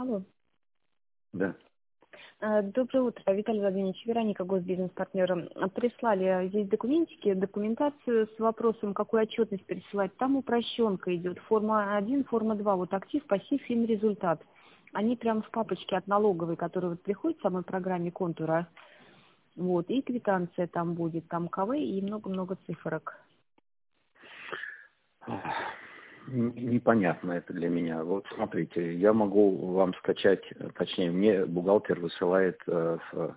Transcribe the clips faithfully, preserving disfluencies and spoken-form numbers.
Алло. Да. Э, Доброе утро, Виталий Владимирович, Вероника, госбизнес-партнером. Прислали здесь документики, документацию с вопросом, какую отчетность пересылать. Там упрощенка идет, форма один, форма два, вот актив, пассив, фин, результат. Они прямо в папочке от налоговой, которая вот приходит в самой программе контура. Вот, и квитанция там будет, там КВ и много-много цифрок. Непонятно это для меня. Вот смотрите, я могу вам скачать, точнее, мне бухгалтер высылает э, в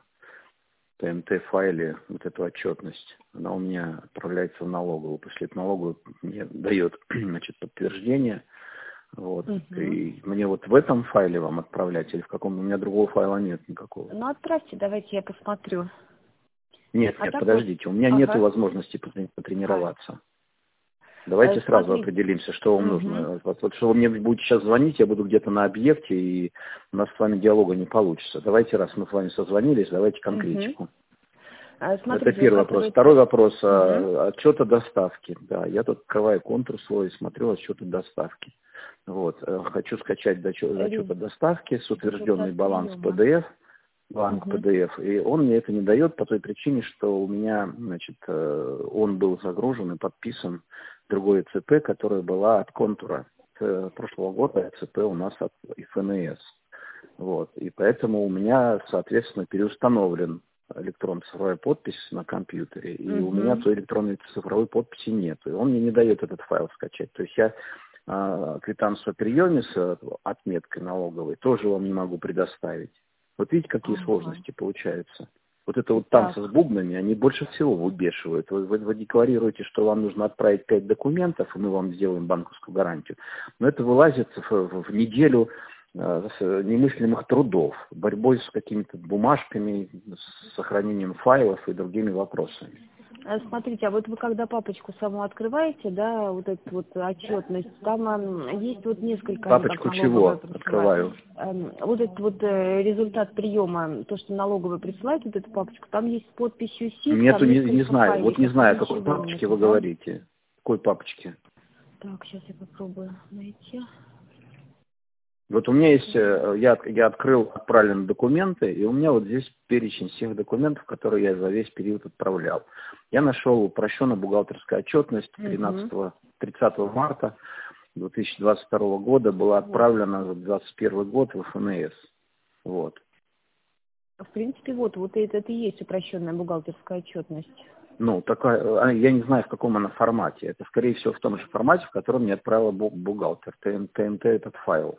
Т М Т-файле вот эту отчетность. Она у меня отправляется в налоговую. После этого налоговая мне дает, значит, подтверждение. Вот. Угу. И мне вот в этом файле вам отправлять или в каком? У меня другого файла нет никакого. Ну, отправьте, давайте я посмотрю. Нет, А нет, так подождите, вот, у меня нет ага. возможности потрени- А, потренироваться. Давайте э, сразу смотрите. определимся, что вам Угу. нужно. Вот, вот что вы мне будете сейчас звонить, я буду где-то на объекте, и у нас с вами диалога не получится. Давайте, раз мы с вами созвонились, давайте Угу. конкретику. А, Это смотрите, первый вот вопрос. который... Второй вопрос. Угу. а, Отчет о доставке. Да, я тут открываю контур свой, смотрю отчет о доставке. Вот. э, Хочу скачать отчет, отчет о доставке с утвержденный Результат баланс приема. П Д Ф, банк Угу. П Д Ф, и он мне это не дает по той причине, что у меня, значит, э, он был загружен и подписан другой Ц П, которая была от контура. С прошлого года Ц П у нас от Ф Н С. Вот. И поэтому у меня, соответственно, переустановлен электронная цифровая подпись на компьютере, и у меня Угу. той электронной цифровой подписи нет. И он мне не дает этот файл скачать. То есть я а, квитанцию о приеме с отметкой налоговой тоже вам не могу предоставить. Вот видите, какие Ага. сложности получаются. Вот это вот танцы с Так. бубнами, они больше всего выбешивают. Вы, вы, вы декларируете, что вам нужно отправить пять документов, и мы вам сделаем банковскую гарантию. Но это вылазит в, в, в неделю э, с немыслимых трудов, борьбой с какими-то бумажками, с сохранением файлов и другими вопросами. А, Смотрите, а вот вы когда папочку саму открываете, да, вот эту вот отчетность, там ам, есть вот несколько, они как Папочку налоговая чего присылают. открываю? Ам, Вот этот вот э, результат приема, то, что налоговая присылает, вот эту папочку, там есть с подписью СИФ, Нету, там не, не несколько знаю. Вот не файликов, знаю, о там какой ничего папочке нету, вы да? говорите. Какой папочке? Так, сейчас я попробую найти. Вот у меня есть, э, я, я открыл, отправлены документы, и у меня вот здесь перечень всех документов, которые я за весь период отправлял. Я нашел упрощенную бухгалтерскую отчетность Угу. тридцатого марта две тысячи двадцать второго года была Вот. отправлена за двадцать первый год в Ф Н С. Вот. В принципе, вот, вот это, это и есть упрощенная бухгалтерская отчетность. Ну, такая, а, я не знаю, в каком она формате. Это, скорее всего, в том же формате, в котором мне отправила бу- бухгалтер. Т Н Т этот файл.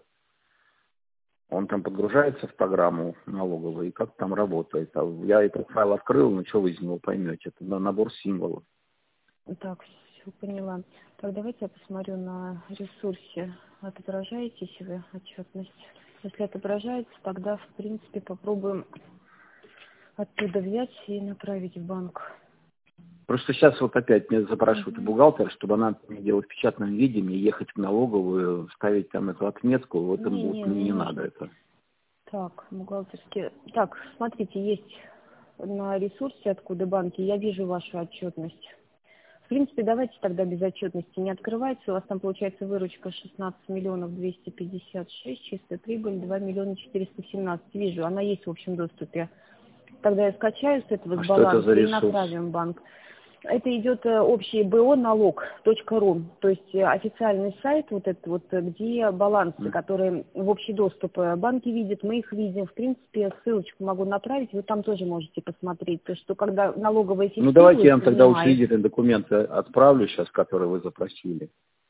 Он там подгружается в программу налоговую и как там работает. А я этот файл открыл, ну что вы из него поймете? Это на- набор символов. Так, все поняла. Так, давайте я посмотрю на ресурсе. Отображаетесь вы отчетность? Если отображается, тогда, в принципе, попробуем оттуда взять и направить в банк. Просто сейчас вот опять меня запрашивает Угу. бухгалтер, чтобы она мне делала в печатном виде, мне ехать в налоговую, ставить там эту отметку. Вот им Не, вот не, мне не не надо нужно. это. Так, бухгалтерские. Так, смотрите, есть на ресурсе, откуда банки, я вижу вашу отчетность. В принципе, давайте тогда без отчетности не открывайте. У вас там получается выручка шестнадцать миллионов двести пятьдесят шесть, чистая прибыль два миллиона четыреста семнадцать. Вижу, она есть в общем доступе. Тогда я скачаю с этого А с что это за баланса и ресурс? направим в банк. Это идет э, общий БО налог точка ру, то есть э, официальный сайт, вот этот вот, э, где балансы, М. которые в общий доступ э, банки видят, мы их видим. В принципе, ссылочку могу направить, вы там тоже можете посмотреть. То, что когда налоговая Ну давайте я фиксирует, вам тогда занимает. учредительные документы отправлю сейчас, которые вы запросили.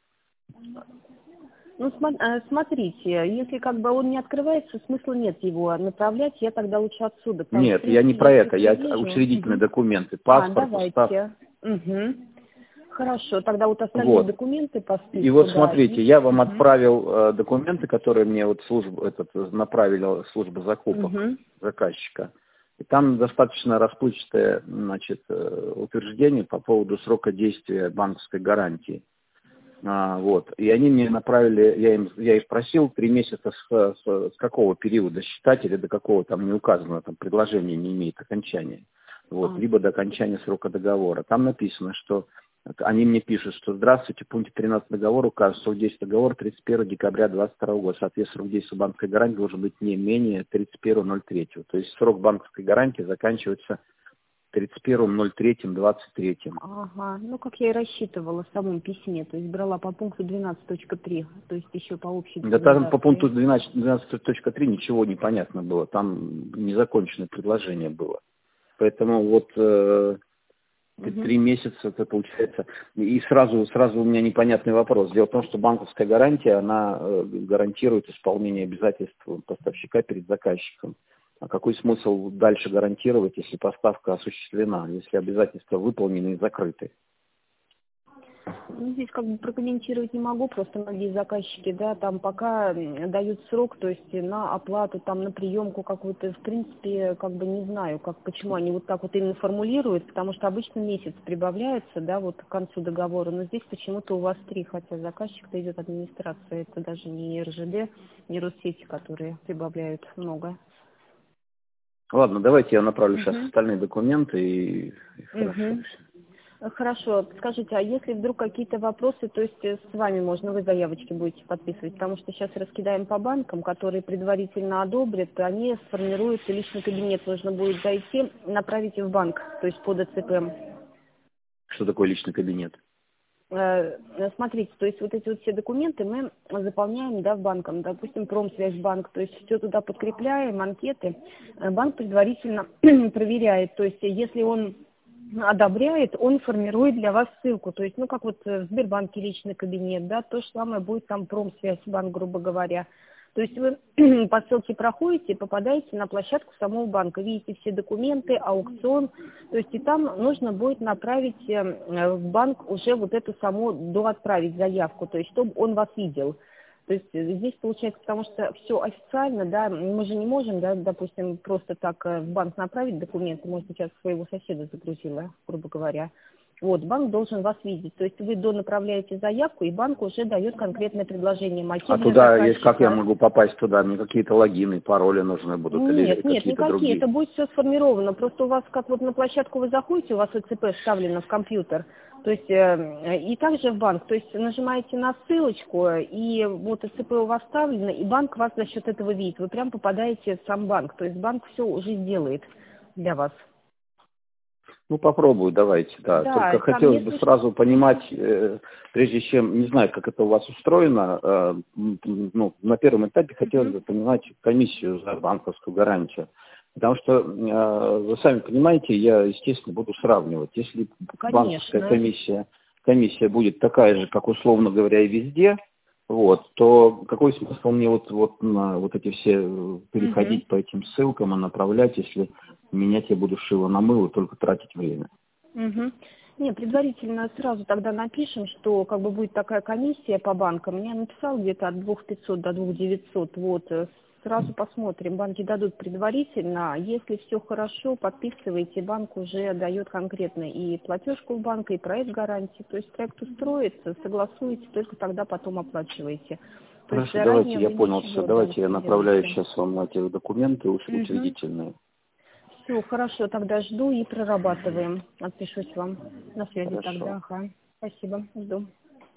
Ну, смо- э, смотрите, если как бы он не открывается, смысла нет его направлять, я тогда лучше отсюда, потому что, в Нет, я не принципе, про если это, я предвижу... учредительные Мгм. документы, А, паспорт, устав. давайте. Угу. Хорошо, тогда вот остальные Вот. документы по И списку, вот да, смотрите, и... я вам Угу. отправил э, документы, которые мне вот служба этот направила служба закупок Угу. заказчика. И там достаточно расплывчатое, значит, э, утверждение по поводу срока действия банковской гарантии. А, вот. И они мне направили, я, им, я их просил три месяца с, с, с какого периода считать или до какого там не указано, там предложение не имеет окончания. Вот. А, Либо до окончания срока договора. Там написано, что Они мне пишут, что здравствуйте, в пункте тринадцать договора указывается срок действия договора тридцать первого декабря две тысячи двадцать второго года. Соответственно, срок действия банковской гарантии должен быть не менее тридцать первого ноль третьего. То есть срок банковской гарантии заканчивается тридцать первого ноль третьего двадцать третьего. Ага, ну как я и рассчитывала в самом письме, то есть брала по пункту двенадцать точка три, то есть еще по общей Да там по документации. пункту двенадцать точка три ничего не понятно было, там незаконченное предложение было. Поэтому вот э, Угу. три месяца это получается. И сразу, сразу у меня непонятный вопрос. Дело в том, что банковская гарантия, она э, гарантирует исполнение обязательств поставщика перед заказчиком. А какой смысл дальше гарантировать, если поставка осуществлена, если обязательства выполнены и закрыты? Ну, здесь как бы прокомментировать не могу, просто многие заказчики, да, там пока дают срок, то есть на оплату, там на приемку какую-то, в принципе, как бы не знаю, как, почему они вот так вот именно формулируют, потому что обычно месяц прибавляется, да, вот к концу договора, но здесь почему-то у вас три, хотя заказчик-то идет администрация, это даже не эр жэ дэ, не Россети, которые прибавляют много. Ладно, давайте я направлю Угу. сейчас остальные документы и, и хорошо. Угу. Хорошо. Скажите, а если вдруг какие-то вопросы, то есть с вами можно, вы заявочки будете подписывать, потому что сейчас раскидаем по банкам, которые предварительно одобрят, они сформируют, и личный кабинет нужно будет зайти, направить в банк, то есть по дэ цэ пэ. Что такое личный кабинет? Смотрите, то есть вот эти вот все документы мы заполняем, да, в банком, допустим, Промсвязьбанк, то есть все туда подкрепляем, анкеты, банк предварительно проверяет, то есть если он одобряет, он формирует для вас ссылку, то есть, ну, как вот в Сбербанке личный кабинет, да, то же самое будет там Промсвязьбанк, грубо говоря. То есть вы по ссылке проходите, попадаете на площадку самого банка, видите все документы, аукцион, то есть и там нужно будет направить в банк уже вот эту саму, доотправить заявку, то есть чтобы он вас видел. То есть здесь получается, потому что все официально, да, мы же не можем, да, допустим, просто так в банк направить документы, может быть, я своего соседа загрузила, грубо говоря. Вот, банк должен вас видеть. То есть вы донаправляете заявку, и банк уже дает конкретное предложение. А туда, есть, как я могу попасть туда? Мне какие-то логины, пароли нужны будут? Нет, или нет, какие-то никакие. другие? Это будет все сформировано. Просто у вас, как вот на площадку вы заходите, у вас о цэ пэ вставлено в компьютер. То есть, э, и также в банк. То есть нажимаете на ссылочку, и вот о цэ пэ у вас вставлено, и банк вас за счет этого видит. Вы прям попадаете в сам банк. То есть банк все уже сделает для вас. Ну, попробую, давайте, да. Да, Только там, хотелось бы если сразу что... понимать, э, прежде чем, не знаю, как это у вас устроено, э, ну, на первом этапе хотелось бы понимать комиссию за банковскую гарантию. Потому что, э, вы сами понимаете, я, естественно, буду сравнивать. Если банковская Конечно. комиссия, комиссия будет такая же, как, условно говоря, и везде, вот, то какой смысл мне вот, вот на вот эти все переходить Угу. по этим ссылкам и направлять, если менять я буду шило на мыло, только тратить время. Угу. Не, предварительно сразу тогда напишем, что как бы будет такая комиссия по банкам. Я написал где-то от двух тысяч пятисот до двух тысяч девятисот. Вот, сразу посмотрим. Банки дадут предварительно. Если все хорошо, подписывайте. Банк уже дает конкретно и платежку в банк, и проект гарантии. То есть проект устроится, согласуете, только тогда потом оплачиваете. То есть Хорошо, давайте, заранее я вы понял все. ничего, да, Давайте не я направляю делаете. сейчас вам эти документы уч- Угу. учредительные. Все, хорошо, тогда жду и прорабатываем. Отпишусь вам. На связи Хорошо. тогда, ага. Спасибо, жду.